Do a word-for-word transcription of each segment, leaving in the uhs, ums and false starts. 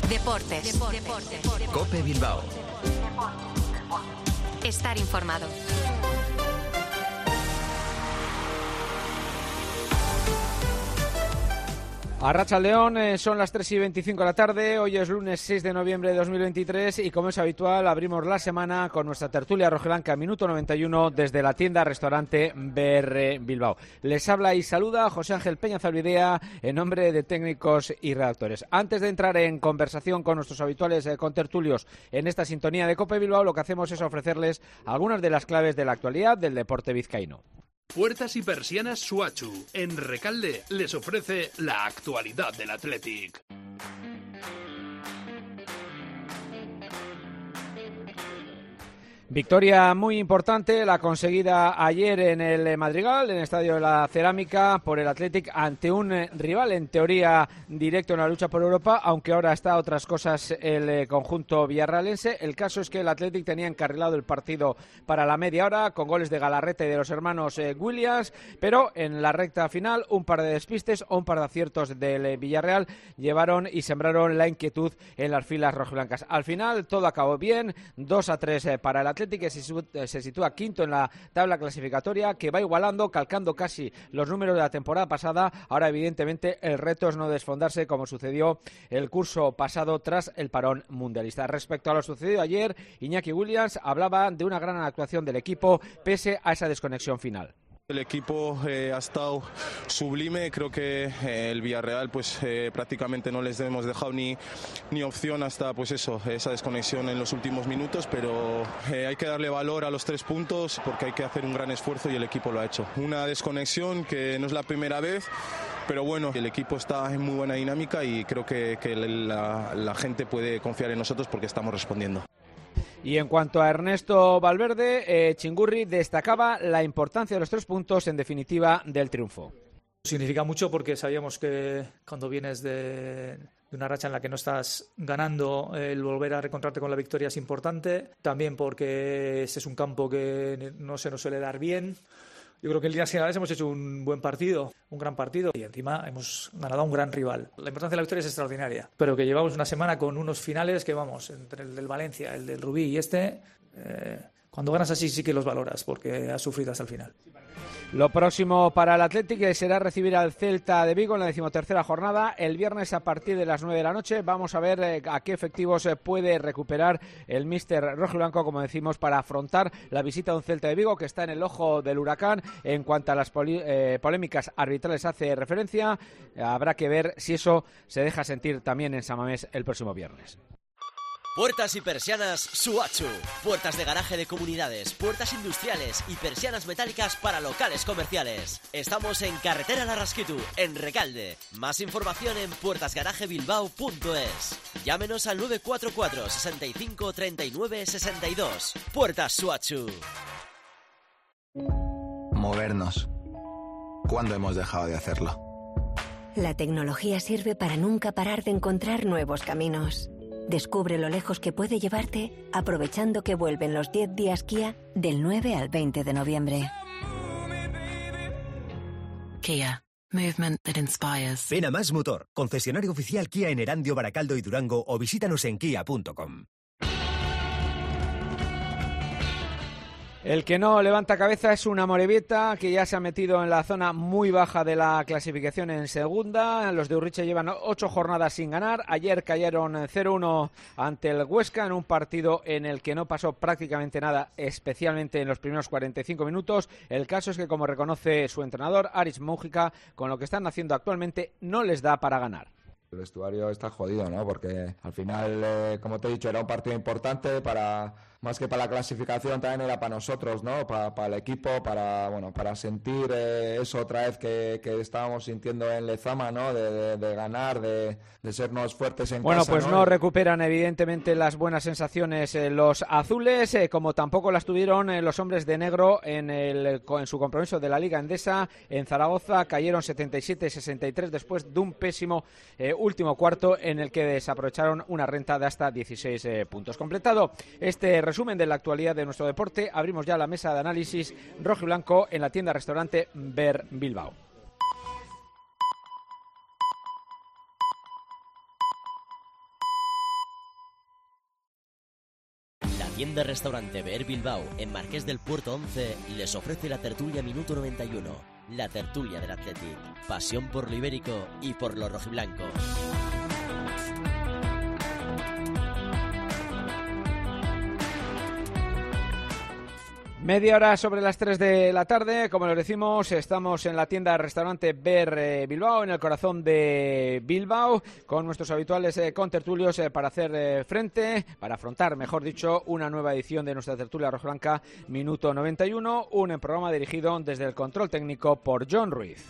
Deportes. Deportes. COPE Bilbao. Estar informado. Arratsaldeon, eh, son las tres y veinticinco de la tarde, hoy es lunes seis de noviembre de dos mil veintitrés y como es habitual abrimos la semana con nuestra tertulia rojiblanca minuto noventa y uno desde la tienda restaurante B R Bilbao. Les habla y saluda José Ángel Peña Zalbidea en nombre de técnicos y redactores. Antes de entrar en conversación con nuestros habituales eh, contertulios en esta sintonía de COPE Bilbao, lo que hacemos es ofrecerles algunas de las claves de la actualidad del deporte vizcaíno. Puertas y persianas Suachu, en Recalde, les ofrece la actualidad del Athletic. Victoria muy importante, la conseguida ayer en el Madrigal, en el Estadio de la Cerámica, por el Athletic ante un rival en teoría directo en la lucha por Europa, aunque ahora está a otras cosas el conjunto villarrealense. El caso es que el Athletic tenía encarrilado el partido para la media hora, con goles de Galarreta y de los hermanos eh, Williams, pero en la recta final un par de despistes o un par de aciertos del Villarreal llevaron y sembraron la inquietud en las filas rojiblancas. Al final todo acabó bien, dos a tres eh, para el Athletic, que se sitúa quinto en la tabla clasificatoria, que va igualando, calcando casi los números de la temporada pasada. Ahora evidentemente el reto es no desfondarse como sucedió el curso pasado tras el parón mundialista. Respecto a lo sucedido ayer, Iñaki Williams hablaba de una gran actuación del equipo pese a esa desconexión final. El equipo eh, ha estado sublime, creo que eh, el Villarreal pues eh, prácticamente no les hemos dejado ni, ni opción hasta pues eso, esa desconexión en los últimos minutos, pero eh, hay que darle valor a los tres puntos porque hay que hacer un gran esfuerzo y el equipo lo ha hecho. Una desconexión que no es la primera vez, pero bueno, el equipo está en muy buena dinámica y creo que, que la, la gente puede confiar en nosotros porque estamos respondiendo. Y en cuanto a Ernesto Valverde, eh, Chingurri destacaba la importancia de los tres puntos, en definitiva, del triunfo. Significa mucho porque sabíamos que cuando vienes de, de una racha en la que no estás ganando, el volver a reencontrarte con la victoria es importante. También porque ese es un campo que no se nos suele dar bien. Yo creo que en líneas generales hemos hecho un buen partido, un gran partido y encima hemos ganado a un gran rival. La importancia de la victoria es extraordinaria, pero que llevamos una semana con unos finales que vamos, entre el del Valencia, el del Rubí y este, eh, cuando ganas así sí que los valoras porque has sufrido hasta el final. Lo próximo para el Athletic será recibir al Celta de Vigo en la decimotercera jornada el viernes a partir de las nueve de la noche. Vamos a ver eh, a qué efectivos eh, puede recuperar el míster rojiblanco, como decimos, para afrontar la visita de un Celta de Vigo que está en el ojo del huracán. En cuanto a las poli- eh, polémicas arbitrales hace referencia, eh, habrá que ver si eso se deja sentir también en San Mamés el próximo viernes. Puertas y persianas Suachu. Puertas de garaje de comunidades, puertas industriales y persianas metálicas para locales comerciales. Estamos en Carretera Larrasquitu, en Recalde. Más información en puertas garaje bilbao punto es. Llámenos al nueve cuatro cuatro, sesenta y cinco, treinta y nueve, sesenta y dos. Puertas Suachu. Movernos. ¿Cuándo hemos dejado de hacerlo? La tecnología sirve para nunca parar de encontrar nuevos caminos. Descubre lo lejos que puede llevarte aprovechando que vuelven los diez días Kia del nueve al veinte de noviembre. Kia. Movement that inspires. Ven a Más Motor, concesionario oficial Kia en Erandio, Baracaldo y Durango, o visítanos en kia punto com. El que no levanta cabeza es una Amorebieta que ya se ha metido en la zona muy baja de la clasificación en segunda. Los de Urriche llevan ocho jornadas sin ganar. Ayer cayeron cero uno ante el Huesca en un partido en el que no pasó prácticamente nada, especialmente en los primeros cuarenta y cinco minutos. El caso es que, como reconoce su entrenador, Aris Mújica, con lo que están haciendo actualmente no les da para ganar. El vestuario está jodido, ¿no? Porque al final, eh, como te he dicho, era un partido importante para... Más que para la clasificación, también era para nosotros, ¿no? Para, para el equipo, para bueno, para sentir eh, eso otra vez que, que estábamos sintiendo en Lezama, ¿no? De, de, de ganar, de, de sernos fuertes en bueno, casa. Bueno, pues ¿no? no recuperan evidentemente las buenas sensaciones eh, los azules, eh, como tampoco las tuvieron eh, los hombres de negro en, el, en su compromiso de la Liga Endesa en Zaragoza. Cayeron setenta y siete sesenta y tres después de un pésimo eh, último cuarto en el que desaprovecharon una renta de hasta dieciséis eh, puntos. Completado este resumen de la actualidad de nuestro deporte, abrimos ya la mesa de análisis rojo y blanco en la tienda restaurante B R Bilbao. Tienda Restaurante Beer Bilbao, en Marqués del Puerto once, les ofrece la tertulia Minuto noventa y uno. La tertulia del Athletic. Pasión por lo ibérico y por lo rojiblanco. Media hora sobre las tres de la tarde, como les decimos, estamos en la tienda restaurante Beer eh, Bilbao, en el corazón de Bilbao, con nuestros habituales eh, contertulios eh, para hacer eh, frente, para afrontar, mejor dicho, una nueva edición de nuestra tertulia rojiblanca Minuto noventa y uno, un programa dirigido desde el control técnico por John Ruiz.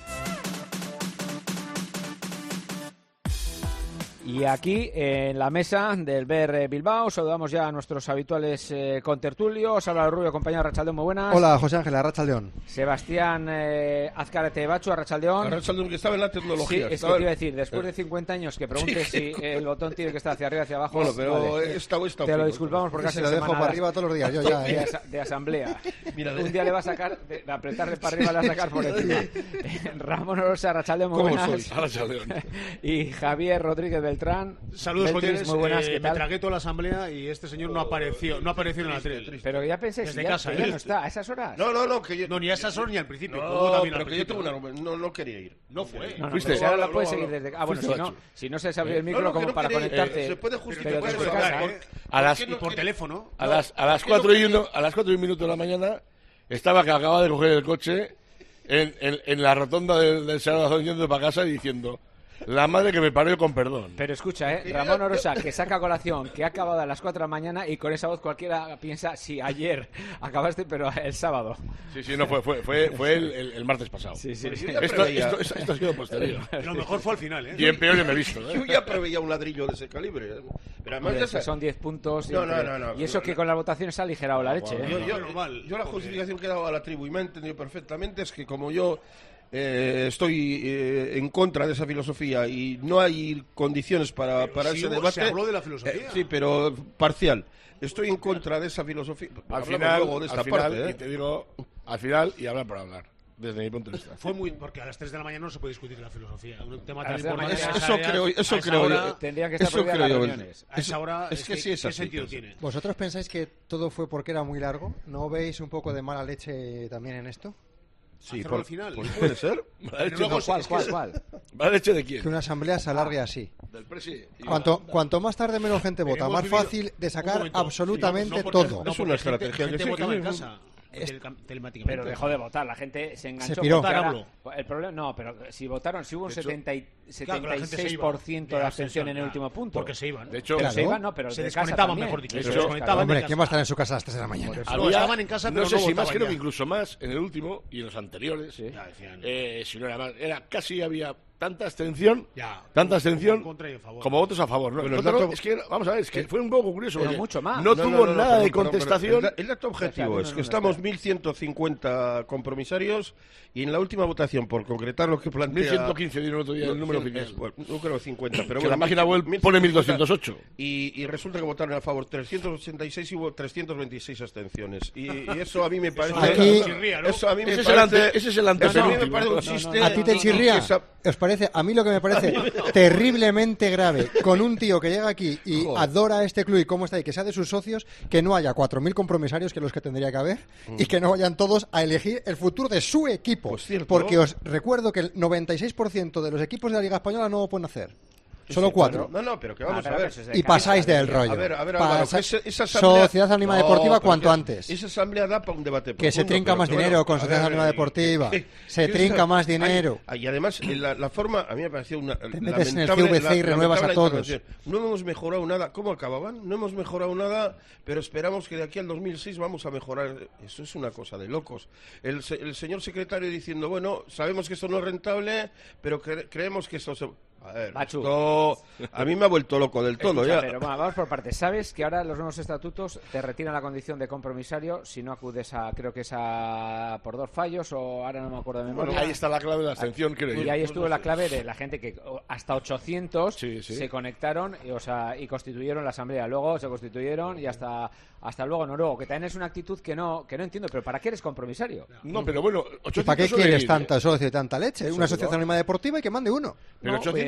Y aquí, en la mesa del Beer Bilbao, saludamos ya a nuestros habituales eh, contertulios. Habla el Rubio, compañero Arratsaldeón, muy buenas. Hola, José Ángel, Arratsaldeón. Sebastián eh, Azcárate Bacho, Arratsaldeón. Arratsaldeón, que estaba en la tecnología. Sí, es que te iba a decir, después de cincuenta años, que preguntes sí. si el botón tiene que estar hacia arriba, hacia abajo. Bueno, pero vale. esta o esta. Te lo disculpamos porque se lo dejo para arriba todos los días, yo ya. De, ¿eh? asa de asamblea. Mírale. Un día le va a sacar, de, de apretarle para arriba, le va a sacar por encima. Ramón Orosa, Arratsaldeón, muy buenas. ¿Cómo sois? Arratsaldeón. Y Javier Rodríguez Beltrán. Saludos, Beltris, muy buenas, eh, ¿qué tal? Me tragué toda la asamblea y este señor no apareció, no apareció en la tele. Pero ya pensé, desde ya, casa, ya ¿eh? no está, a esas horas. No, no, no, que yo... No, ni a esas horas ni al principio. No, pero que yo tengo una... No, no quería ir. No fue. No, no, ¿Fuiste? pero si ahora No, lo puedes no, seguir no. desde... Ah, bueno, si no, si no se se abre el micro No, no, como no para quería, conectarte. eh, se puede justificar pero desde eso, casa, por- ¿eh? A las, Y por teléfono. a las, a las ¿por qué no cuatro y quería? uno, a las cuatro y un minuto de la mañana estaba que acababa de coger el coche en, en, en la rotonda del, del Salvador yendo para casa y diciendo: la madre que me parió, con perdón. Pero escucha, ¿eh? Ramón Orosa, que saca a colación, que ha acabado a las cuatro de la mañana y con esa voz cualquiera piensa, sí, ayer acabaste, pero el sábado. Sí, sí, no, fue fue fue, fue el, el, el martes pasado. Sí, sí, sí. Esto, esto, esto, esto ha sido posterior. Lo mejor fue al final, ¿eh? Y en peor que me he visto, ¿eh? Yo ya preveía un ladrillo de ese calibre. ¿eh? Pero además Hombre, ya que sabes- son diez puntos. No, entre- no, no, no. Y eso que con las votaciones se ha aligerado la leche, ¿eh? Yo, yo, normal, yo la porque- justificación que he dado a la tribu, y me ha entendido perfectamente, es que como yo eh, estoy eh, en contra de esa filosofía y no hay condiciones para, Pero para sí ese hubo- debate... se habló de la filosofía. eh, sí, pero parcial. Estoy en contra de esa filosofía. Al Hablamos final, luego de esta al final parte, ¿eh? y te digo, al final, y hablar por hablar, desde mi punto de vista. Fue muy... Porque a las tres de la mañana no se puede discutir la filosofía. Un tema A tan las tres de la importante. mañana- a esa Eso edad, creo, a eso esa creo hora- yo. Tendrían que estar Eso prohibidas creo las yo. reuniones. A esa hora es que sí es ¿qué así, sentido entonces. tiene? ¿Vosotros pensáis que todo fue porque era muy largo? ¿No veis un poco de mala leche también en esto? Sí, Hacerlo por- al final. pues puede ser. ¿Mala leche, luego no, ¿Cuál, es que- cuál, cuál? ¿Mala leche de quién? Que una asamblea se alargue así. Del presi. Y- Cuanto, cuanto más tarde menos gente Pero vota, hemos más vivido- fácil de Un sacar momento, absolutamente no, no porque- todo. no Es una porque estrategia gente, que gente sí, votaba que en sí. casa. Es- tele- telemáticamente. Pero dejó de votar, la gente se enganchó. Se piró. porque ahora- Hablo. El problema, no, pero si votaron, si hubo un De hecho, setenta y- claro, la setenta y gente se seis iba por ciento de de abstención en el ya, último punto. Porque se iban. De hecho, Pero Claro. se iban, no, pero Se de casa desconectaban, también. mejor dicho. De Se hecho, desconectaban Hombre, de ¿quién va a casa. estar en su casa a las tres de la mañana? No, había- estaban en casa, pero no sé no si más, votaban creo ya. que incluso más en el último y en los anteriores. Ya decían. Eh, si no era más, era casi había tanta abstención, Ya. tanta Como abstención en contra y en favor. como votos a favor. ¿no? Pero El el otro- dato- es que vamos a ver, es que fue un poco curioso. Pero porque mucho más. No, No, tuvo no, no, nada no, de perdón, perdón, contestación. El, da- el dato objetivo O sea, es no, que no estamos está. mil ciento cincuenta compromisarios y en la última votación, por concretar lo que plantea... mil ciento quince dieron el otro día el número cien- oficial. es, bueno, no creo cincuenta, pero Que bueno, la página web mil pone ciento mil doscientos ocho. Y, y resulta que votaron a favor trescientos ochenta y seis y hubo trescientos veintiséis abstenciones. Y, y eso a mí me parece... Aquí- Eso a mí me Ese es el parece... ante- ese es el eso a mí me antepenúltimo. parece un No, no, chiste... no, ¿A ti te y- y chirría? que esa- ¿Os parece? A mí lo que me parece terriblemente grave con un tío que llega aquí y Joder. adora este club y cómo está y que sea de sus socios, que no haya cuatro mil compromisarios, que los que tendría que haber, y que no vayan todos a elegir el futuro de su equipo. Pues cierto. Porque os recuerdo que el noventa y seis por ciento de los equipos de la Liga Española no lo pueden hacer. Solo Sí, cuatro. No, no, pero que vamos Ah, pero a ver. eso es de Y cabeza, pasáis de- del rollo. A ver, a ver, Álvaro, Pasa- que esa, esa asamblea... Sociedad Anónima No, Deportiva pero cuanto que antes. Esa asamblea da para un debate Que se profundo, trinca pero más que dinero bueno, con a Sociedad ver, Anónima eh, Deportiva. eh, Se quiero trinca saber- más dinero. Hay- y además, la, la forma, a mí me pareció una. Te metes en el lamentable- G V C y la- renuevas a lamentable todos. intervención. No hemos mejorado nada. ¿Cómo acababan? No hemos mejorado nada, pero esperamos que de aquí al dos mil seis vamos a mejorar. Eso es una cosa de locos. El, se- el señor secretario diciendo, bueno, sabemos que esto no es rentable, pero cre- creemos que esto se. A ver, Bachu. esto a mí me ha vuelto loco del todo. Escucha, ya. pero va, vamos por partes. ¿Sabes que ahora los nuevos estatutos te retiran la condición de compromisario si no acudes a, creo que es a por dos fallos o ahora no me acuerdo de memoria? Bueno, ahí está la clave de la abstención, creo yo. Y ahí estuvo la clave de la gente que o, hasta ochocientos Sí, sí. se conectaron y, o sea, y constituyeron la asamblea. Luego se constituyeron y hasta hasta luego Noruego, que también es una actitud que no que no entiendo. Pero ¿para qué eres compromisario? No, pero bueno, ¿Y ochocientos para qué suele quieres ir, tanta ¿eh? socio y tanta leche? Una Seguro. sociedad anónima deportiva y que mande uno. Pero No, ochocientos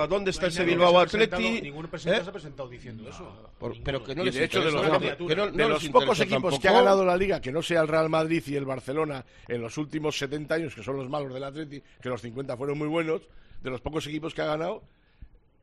diciendo, ¿a dónde está No hay ese nadie Bilbao que se ha presentado- Atleti? Ningún presidente ¿Eh? se ha presentado diciendo eso. Por- pero que no Y les de hecho, de los, interesa, pocos- que no- de no los les pocos interesa equipos que ha tampoco. ganado la Liga, que no sea el Real Madrid y el Barcelona en los últimos setenta años, que son los malos del Atleti, que los cincuenta fueron muy buenos, de los pocos equipos que ha ganado,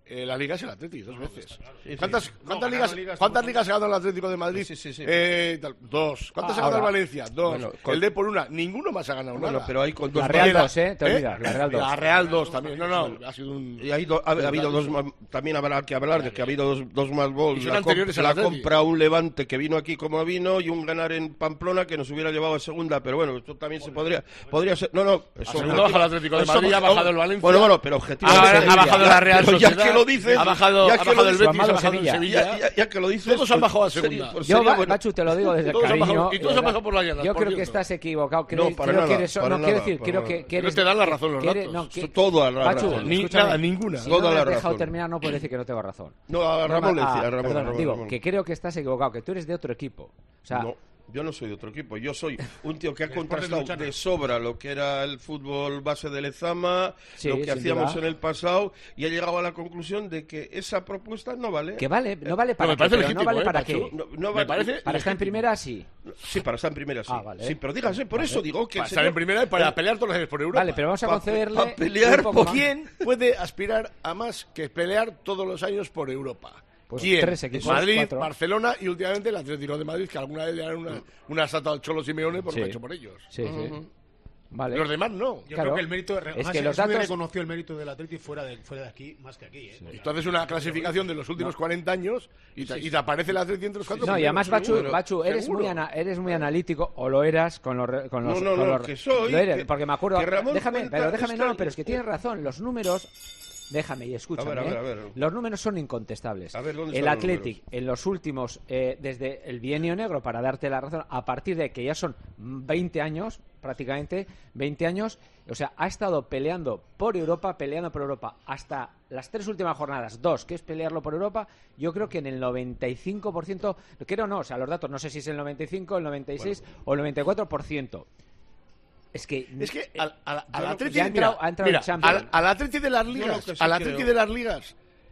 Eh, la Liga es el Atlético, dos veces. Claro. Sí, ¿Cuántas, sí. cuántas, No, ligas, ligas ¿cuántas ligas ha ganado el Atlético de Madrid? Sí, sí, sí. Eh, tal, dos. ¿Cuántas Ah, ha ganado el ahora. Valencia? Dos. Bueno, con... El D por una. Ninguno más ha ganado bueno, nada. pero hay con dos. La Real dos, ¿eh? Te olvidas, la Real dos. La Real dos también. No, no, ha sido un... Y ha, ido, ha, ha habido dos más, también habrá que hablar de que ha habido dos, dos más gols. Y son La, anteriores comp al la Atleti. compra un Levante que vino aquí como vino y un ganar en Pamplona que nos hubiera llevado a segunda, pero bueno, esto también se podría podría ser. No, no. A segunda baja el Atlético de Madrid, ha bajado el Valencia. Bueno, bueno, pero objetivamente. Ha, ha bajado la Real pero Sociedad. Ya que lo dices, ha bajado, ya ha que bajado lo el dices, Betis, ha bajado el Sevilla. Ya, ya, ya que lo dices, todos han bajado a segunda. Sería, pues Yo, sería Ba- bueno. Bachu, te lo digo desde el Todos han cariño. bajado- y todos han bajado por la llana, Yo por creo que cierto. estás equivocado. Creo, No, para creo nada, que eres, para no, nada, quiero decir, para creo nada. que, que No eres... te dan la razón los que eres- datos. no, que- Toda la Bachu, razón. Ni- escúchame, nada, ninguna. Si Toda no me la has dejado razón. terminar, no puede decir que no tengo razón. No, a Ramón le decía, a Ramón, perdona, a Ramón, digo, Ramón. que creo que estás equivocado, que tú eres de otro equipo. O sea, No, yo no soy de otro equipo. Yo soy un tío que ha El Sporting contrastado Luchana. de sobra lo que era el fútbol base de Lezama, Sí, lo que sin hacíamos duda. en el pasado, y ha llegado a la conclusión de que esa propuesta no vale. que vale, no vale No, para me qué, parece pero no legítimo, vale ¿eh, para Pachu? qué. No, no Me vale- parece Para estar en primera, sí. Sí, para estar en primera, sí. Ah, vale. Sí, pero dígase, por eso digo que... el Para estar en señor- primera y para el- pelear todos los años por Europa. Vale, pero vamos a Pa- concederle pa pelear un poco por más. ¿Quién puede aspirar a más que pelear todos los años por Europa? Pues ¿Quién? tres equipos, Madrid, cuatro. Barcelona y últimamente el Atlético de Madrid, que alguna vez le darán una, una estatua al Cholo Simeone por lo Sí. que ha hecho por ellos. Sí, sí. Vale. Los demás no. Yo Claro. creo que el mérito Es es que que los muy datos- reconoció el mérito del Atleti fuera de, fuera de aquí más que aquí. ¿eh? Y tú haces una clasificación de los últimos cuarenta años y te, y te aparece el Atlético entre los cuatro. No, y primeros, además, Bachu, seguro. Bachu eres, Seguro. muy ana- eres muy analítico, o lo eras con los... re- Con los No, no, con no, los- que soy, lo eres, que- porque me acuerdo... que Ramón Déjame, cuenta pero déjame, esta- no, pero es que tienes razón, los números... Déjame y escúchame. A ver, a ver, ¿eh? a ver. Los números son incontestables. A ver, ¿dónde el están los Athletic, números? en los últimos, eh, desde el bienio negro, para darte la razón, a partir de que ya son veinte años, prácticamente veinte años, o sea, ha estado peleando por Europa, peleando por Europa, hasta las tres últimas jornadas, dos, que es pelearlo por Europa, yo creo que en el noventa y cinco por ciento, creo no, o sea, los datos, no sé si es el noventa y cinco, el noventa y seis o el noventa y cuatro por ciento. Es que, Es que al, al, al Yo- Atleti, ya ha entrado- mira, ha entrado mira, el Champions. al, al Atleti de las Yo ligas, lo que sí al Atleti creo- de las ligas,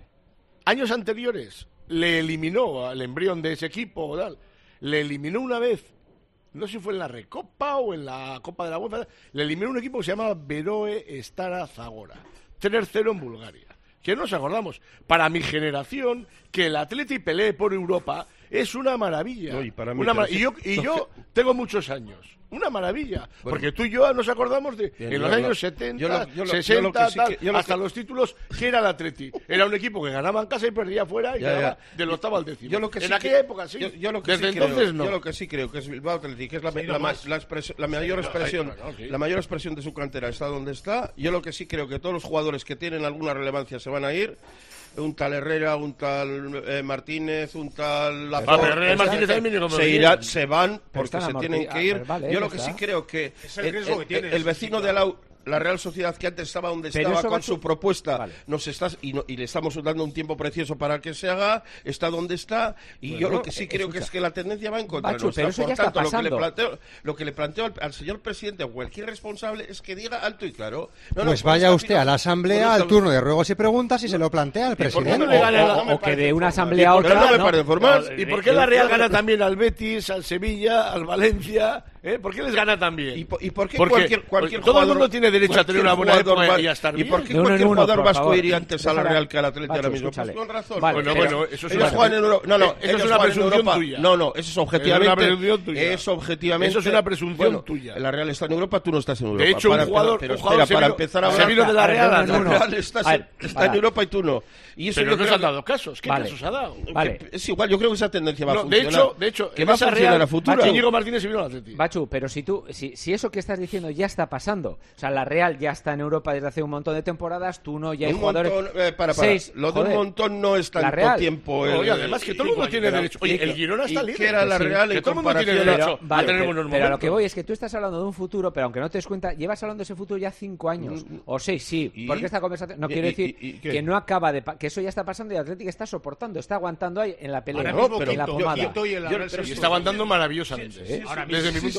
años anteriores le eliminó al embrión de ese equipo o tal, le eliminó una vez, no sé si fue en la Recopa o en la Copa de la UEFA, le eliminó un equipo que se llama Beroe Stara Zagora, tres cero en Bulgaria. Que no nos acordamos. Para mi generación, que el Atleti pelee por Europa es una maravilla. No, y para mí Una también. mar- y yo, y No, yo que- tengo muchos años. Una maravilla. Porque tú y yo nos acordamos de Bien, en yo los lo- años yo setenta, lo- yo lo- yo lo sesenta, que sí tal, que- yo lo hasta que- los títulos, que era el Atleti. Era un equipo que ganaba en casa y perdía fuera y Ya, quedaba ya. del octavo al décimo. Yo lo que en sí aquella que- época sí. Yo, yo lo que Desde sí entonces creo, no. Yo lo que sí creo que es Bilbao Athletic, que es la, Sí, la, no ma- más. la expresión- la mayor expresión, Ay, bueno, sí. la mayor expresión de su cantera está donde está. Yo lo que sí creo que todos los jugadores que tienen alguna relevancia se van a ir. Un tal Herrera, un tal eh, Martínez, un tal Ah, Laporte, pero Herrera y Martínez también vienen como se bien. irán, se van porque están se amorti- tienen ah, que ir. pero vale, Yo lo ya que está. sí creo que Es el riesgo que tienes, el vecino sí, de claro. la la Real Sociedad, que antes estaba donde Pero estaba eso con va su su- propuesta, Vale. nos estás y, no- y le estamos dando un tiempo precioso para que se haga, está donde está, y Bueno, yo lo que sí eh, creo que escucha. es que la tendencia va en contra Bachu, nuestra. pero eso Por ya está tanto, lo que le pasando. planteo, lo que le planteo al, al señor presidente o cualquier responsable es que diga alto y claro. No, no, Pues por vaya esta usted a la asamblea por al esta- turno de ruegos y preguntas y se lo plantea al por qué presidente. no le gana o, la- o- no me o que parece de una formal. asamblea a ¿Y por qué otra... no me ¿no? parece formal? No, ¿Y por de- qué la de- Real gana también al Betis, al Sevilla, al Valencia? ¿Eh? ¿Por qué les gana también? ¿Y por, y por qué Porque cualquier, cualquier todo el jugador- mundo tiene derecho a tener cualquier una buena jugador época va- y a estar ¿Y bien? por qué De uno en cualquier uno, jugador por vasco favor. iría antes a la Déjala- Real que al Atlético Bachu, ahora mismo? escúchale. Pues con razón. Vale, Bueno, pero- bueno, eso es Ellos una, juegan en Europa. No, no, eso es ellos una juegan en presunción Europa. tuya. No, no, eso es objetivamente. Es una presunción tuya. Es objetivamente. Eso es una presunción bueno, tuya. La Real está en Europa, tú no estás en Europa. De hecho, un Para jugador, empezar- pero un jugador espera, se para vino- empezar a se hablar. vino de la Real a La no, Real está, A ver, está para. en Europa y tú no. Y eso Pero yo no se creo han que- dado casos. ¿Qué Vale. casos ha dado? Vale. que- es igual, yo creo que esa tendencia va a No, de funcionar. hecho, de hecho, que en va a esa funcionar Real, a futuro. Íñigo Martínez se vino al Atleti. Bachu, pero si tú, si, si eso que estás diciendo ya está pasando, o sea, la Real ya está en Europa desde hace un montón de temporadas, tú no, ya hay Un jugadores... montón, eh, para, para. Seis, Lo de joder. un montón no es La tanto Real. tiempo. Oye, el- además que todo el y- mundo tiene pero- derecho. Oye, y- el Girona está y libre. que era la Que sí. Real Que en todo el mundo tiene comparación a- derecho. Pero, vale, a tener pero, buenos pero a lo momentos. que voy es que tú estás hablando de un futuro, pero aunque no te des cuenta, llevas hablando de ese futuro ya cinco años, o seis, sí, ¿Y? porque esta conversación, no ¿Y- quiero y- decir y- y qué? que no acaba de, pa- que eso ya está pasando y el Atlético está soportando, está aguantando ahí en la pelea, Ahora No, mismo pero en la quinto, pomada. quinto y en la Yo- Real pero Y sexto. está aguantando maravillosamente. ¿eh? Ahora Desde mi mismo. punto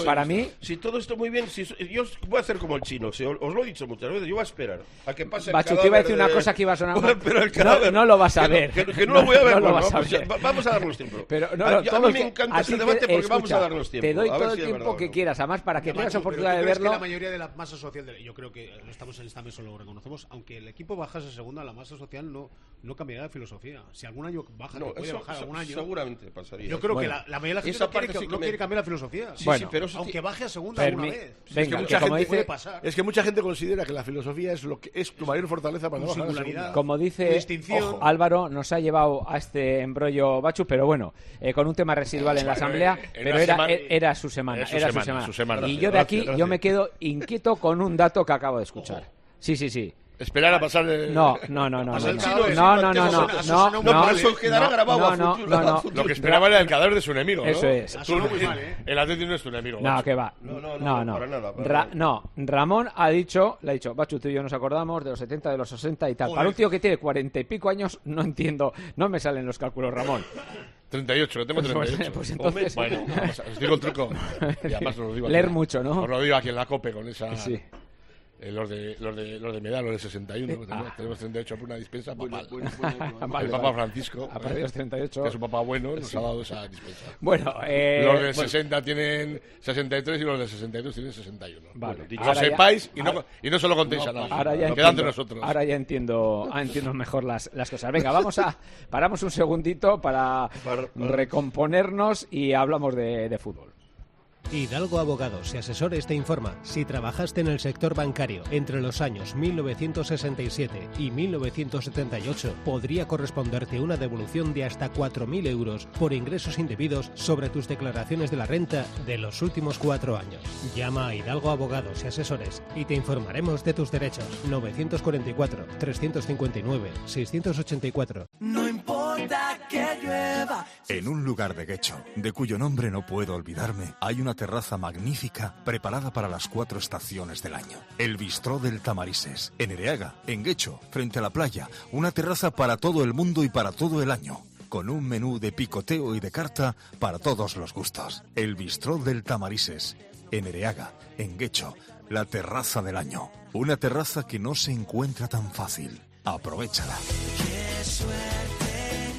para mí... Si todo esto muy bien, si, yo voy a hacer como el chino, si, os lo he dicho muchas veces, yo voy a esperar a que pase Bachu, el te iba a decir de... una cosa que iba a sonar mal. Pero el cadáver, no, no lo vas a que ver. No, que, que no lo voy a ver, no, no bueno, lo vas a pues, ver. vamos a darnos tiempo. Pero, no, a, no, a mí me que, encanta ese que, debate porque escucha, vamos a darnos tiempo. Te doy todo si el tiempo verdad, que no. quieras, además para que Pero, tengas Machu, oportunidad pero de ¿tú crees verlo. que la mayoría de la masa social, de, yo creo que lo estamos en esta mesa, lo reconocemos, aunque el equipo bajase segunda, la masa social no, no cambiará de filosofía. Si algún año baja, No, que puede eso, bajar eso algún año. seguramente pasaría. Yo creo bueno, que la, la mayoría de la gente esa no quiere, parte sí no que me- quiere cambiar la filosofía. Sí, Bueno, sí, pero eso aunque ti- baje a segunda Permi- alguna vez. Venga, es que mucha que como gente dice- pasar. es que mucha gente considera que la filosofía es lo que es tu mayor fortaleza para no Tu bajar a la singularidad. segunda. Como dice Distinción. ojo, Álvaro, nos ha llevado a este embrollo Bachu, pero bueno, eh, con un tema residual en la asamblea, en pero una era, semana- era su semana, es su era semana, su semana. su semana. Y yo de Gracias, aquí, gracias. yo me quedo inquieto con un dato que acabo de escuchar. Sí, sí, sí. Esperar a pasar el... No, no, no, no, no, Pasar no, el cadáver, no, sí, no, no, no, eso no, suena- no, pero eso quedará no, grabado no, a no, futuro, no, a no. futuro. Lo que esperaba era el cadáver de su enemigo, ¿no? Eso es. Ha sonado muy mal, ¿eh? El Atlético no es tu enemigo. No, macho. que va. No, no, no, no, no. para nada, para Ra- nada. no, Ramón ha dicho, le ha dicho, Bachu, tú y yo nos acordamos de los setenta, de los sesenta y tal. Joder. Para un tío que tiene cuarenta y pico años, no entiendo, no me salen los cálculos, Ramón. treinta y ocho, lo tengo treinta y ocho. Pues- pues entonces- Bueno, vamos a- os digo el truco. Y además os lo digo aquí. Leer mucho, ¿no? Os lo digo aquí en la COPE con esa... Sí. eh, los de los de los de Medal, los de sesenta y uno, Eh, tenemos, ah. tenemos treinta y ocho por una dispensa papal. Bueno, bueno, bueno. Vale, el Papa vale. Francisco, A partir de ¿eh? los treinta y ocho. que es un papá bueno, nos ha dado esa dispensa. Bueno, eh, Los de bueno, sesenta tienen sesenta y tres y los de sesenta y dos tienen sesenta y uno. Vale. Bueno, dicho Ahora lo ya- sepáis y no, ahora- y no se lo contéis a nadie. ahora ya Quedad entiendo, entre nosotros. ahora ya entiendo, ah, entiendo mejor las, las cosas. Venga, vamos a paramos un segundito para Para- para- recomponernos y hablamos de, de fútbol. Hidalgo Abogados y Asesores te informa. Si trabajaste en el sector bancario entre los años mil novecientos sesenta y siete y mil novecientos setenta y ocho, podría corresponderte una devolución de hasta cuatro mil euros por ingresos indebidos sobre tus declaraciones de la renta de los últimos cuatro años. Llama a Hidalgo Abogados y Asesores y te informaremos de tus derechos. novecientos cuarenta y cuatro, trescientos cincuenta y nueve, seiscientos ochenta y cuatro. No importa que llueva. En un lugar de Guecho, de cuyo nombre no puedo olvidarme, hay una terraza magnífica preparada para las cuatro estaciones del año. El Bistró del Tamarises, en Ereaga, en Guecho, frente a la playa. Una terraza para todo el mundo y para todo el año, con un menú de picoteo y de carta para todos los gustos. El Bistró del Tamarises, en Ereaga, en Guecho, la terraza del año. Una terraza que no se encuentra tan fácil. Aprovéchala. Qué suerte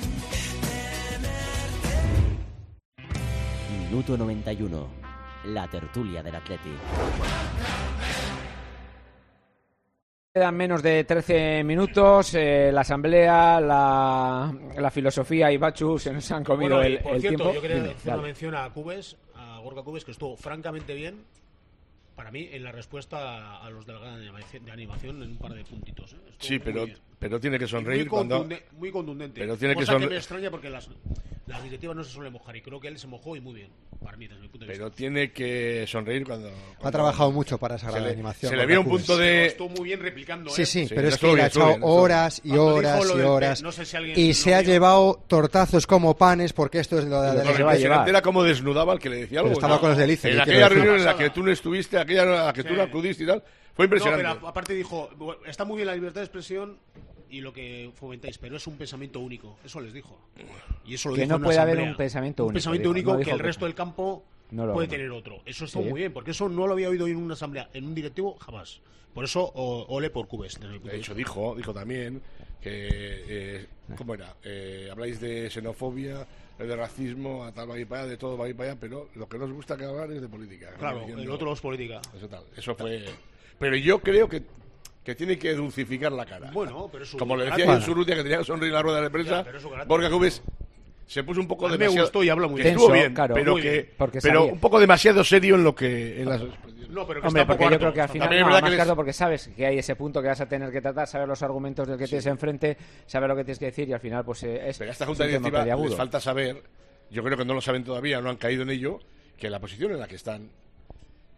tenerte. Minuto noventa y uno. La tertulia del Atleti. Quedan menos de trece minutos, eh, la asamblea, la, la filosofía y Bachu se nos han comido Bueno, el, y por el cierto, tiempo. yo quería Dime, hacer una dale. mención a Cubes, a Gorka Cubes, que estuvo francamente bien, para mí, en la respuesta a, a los de la gran animación, de animación en un par de puntitos. ¿eh? Estuvo Sí, muy pero, bien. pero tiene que Y sonreír muy, cuando... contunde- muy contundente. Pero tiene que Cosa sonre- me extraña porque las, las directivas no se suelen mojar y creo que él se mojó y muy bien, para mí, desde mi punto de vista. Pero tiene que sonreír cuando... Ha trabajado mucho para esa Se gran le- animación. se le Gorka vio un Cubes. punto de... Estuvo muy bien replicando. Sí, ¿eh? sí, Sí, pero es estuvo que bien, le ha estuvo echado bien, estuvo horas y Cuando dijo horas lo y del- horas. no sé si alguien Y lo se ha vio. llevado tortazos como panes, porque esto es lo de Lo que la se va a llevar. Era como desnudaba al que le decía algo. Pero estaba ¿no? con los de Lice, En ¿qué aquella quiero decir? reunión en la que tú no estuviste, aquella a la que tú Sí. no acudiste y tal, fue No, impresionante. pero aparte dijo, bueno, está muy bien la libertad de expresión y lo que fomentáis, pero es un pensamiento único. Eso les dijo. Y eso lo Que dijo no en una puede haber asamblea. un pensamiento Un único, pensamiento dijo, único no que dijo el que- resto del campo No lo- puede tener otro. Eso está Sí. muy bien, porque eso no lo había oído en una asamblea, en un directivo, jamás. Por eso, o- ole por Cubes. desde mi punto De de hecho, vista. dijo, dijo también que, eh, ¿cómo era? Eh, habláis de xenofobia, de racismo, a tal, va y para allá, de todo, va y para allá, pero lo que nos gusta que hablar es de política. Claro, Diciendo- el otro es política. Eso, tal, eso fue... Pero yo creo que, que tiene que dulcificar la cara. Bueno, pero es su Como le decía carácter. yo en Surrutia, que tenía que sonreír en la rueda de prensa, Ya, pero es su carácter. Borja Cubes se puso un poco A mí me demasiado... gustó y habla muy que bien. estuvo Tenso, bien, claro, pero, muy que, bien, porque pero sabía. un poco demasiado serio en lo que... En las expresiones. No, pero que Hombre, está un porque poco yo creo harto. que al final También es no, verdad más que claro les- porque sabes que hay ese punto que vas a tener que tratar, saber los argumentos del que tienes enfrente, saber lo que tienes que decir y al final pues eh, es, Pero a esta es Junta un tema Directiva peliagudo. les falta saber, yo creo que no lo saben todavía, no han caído en ello, que la posición en la que están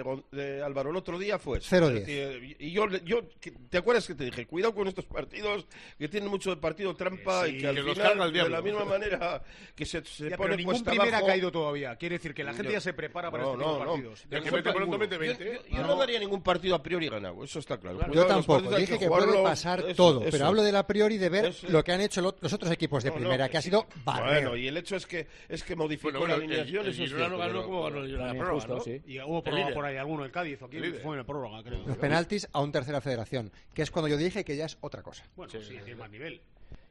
de, de Álvaro el otro día fue cero diez. Y yo, yo, ¿te acuerdas que te dije? Cuidado con estos partidos que tienen mucho de partido trampa Sí, y que al que los final, carga el de la diablo. misma manera que se, se Ya, pone pero ningún cuesta primer abajo, ha caído todavía. Quiere decir que la gente yo- ya se prepara para no, este tipo no, de no. partidos. Yo- El que yo- mete pronto yo- mete veinte. Yo, yo no daría ningún partido a priori ganado, eso está claro. Yo Cuidado, los tampoco, partidos hay dije que jugarlos, puede pasar eso, todo, eso. pero hablo de la priori de ver Eso. lo que han hecho lo- los otros equipos de No, no, primera, que ha sí. sido barrer. Bueno, y el hecho es que es que modificó Bueno, bueno, la alineación, el- el eso es Girona no cierto, ganó pero- como ganó el Girona la También prórroga, justo, ¿no? sí. Y hubo El prórroga líder. por ahí, alguno, el Cádiz, o aquí El líder. fue en el prórroga, creo. Los penaltis a un tercera federación, que es cuando yo dije que ya es otra cosa. Bueno, sí, tiene más nivel.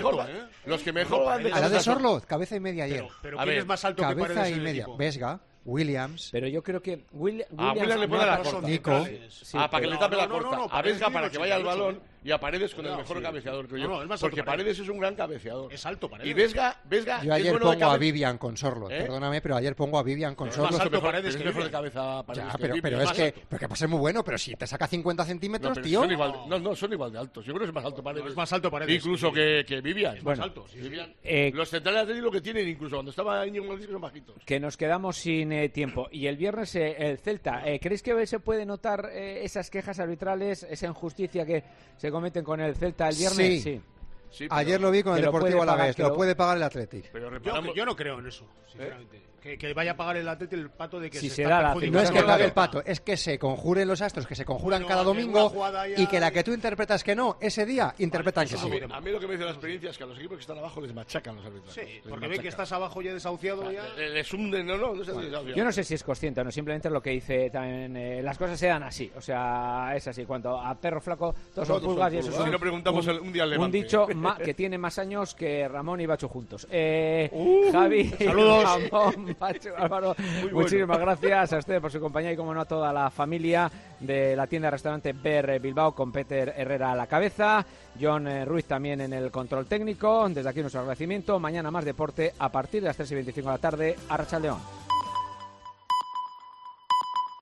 mejor, alto, ¿eh? los que mejor van A la de Sorloth, cabeza y media ayer. Pero, pero ¿quién ver, es más alto que Paredes cabeza y en el media. equipo? Vesga, Williams. Pero yo creo que Will, a Williams le pone la corta. Nico. Sí, ah, para que pero, le tape no, la no, corta. no, no, a Vesga Paredes para que vaya al balón. y a Paredes con No, el mejor sí. cabeceador, creo No, yo. no, es más porque alto Paredes. Paredes es un gran cabeceador. Es alto Paredes. Y Vesga, Vesga Yo es ayer bueno de pongo a cabe- Vivian Consorlo, ¿Eh? perdóname, pero ayer pongo a Vivian Es Consorlo. más alto mejor- Paredes, es que mejor de de cabeza Paredes. Ya, que pero, Vivian. pero es Más que, alto. pero que pasa muy bueno, pero si te saca cincuenta No, centímetros, pero tío. son igual, no, no, son igual de altos. Yo creo que es más alto Paredes. No, es más alto Paredes. Incluso que, que Vivian. Es Bueno, más alto, sí, sí. Vivian. Eh, Los centrales de lo que tienen, incluso cuando estaba Íñigo Martínez, que son bajitos. Que nos quedamos sin eh, tiempo. Y el viernes eh, el Celta. Eh, ¿Creéis que se puede notar eh, esas quejas arbitrales, esa injusticia que se cometen con el Celta el viernes? Sí. Sí, pero- Ayer lo vi con que el lo Deportivo puede pagar, Alavés, que lo lo- puede pagar el Athletic. Pero Yo, reparamos- yo no creo en eso, sinceramente. Que, que vaya a pagar el Atleti el pato de que Si se, se está da la perjudicando. No es que Claro. pague el pato, es que se conjuren los astros, que se conjuran Bueno, cada en domingo una jugada ya- y que la que tú interpretas que no, ese día interpretan que a, sí. mí, a mí lo que me dice la experiencia es que a los equipos que están abajo les machacan los árbitros. Sí, Les porque ven machacan. que estás abajo ya desahuciado ya. Eh, Les hunden, no, no, no sé si- Yo no sé si es consciente o no, simplemente es lo que dice también. Eh, las cosas se dan así, o sea, es así. Cuando a perro flaco, todos son Todos son pulgas y eso pulgas. es Si no preguntamos un, el- un día al un Levante. dicho ma- que tiene más años que Ramón y Bacho juntos. Eh, Uh, Javi, saludos. Ramón, Bacho, Álvaro, muchísimas gracias a ustedes por su compañía y, como no, a toda la familia de la tienda-restaurante Ber Bilbao con Peter Herrera a la cabeza, John eh, Ruiz también en el control técnico. Desde aquí nuestro agradecimiento. Mañana más deporte a partir de las tres y veinticinco de la tarde. Arratsaldeon.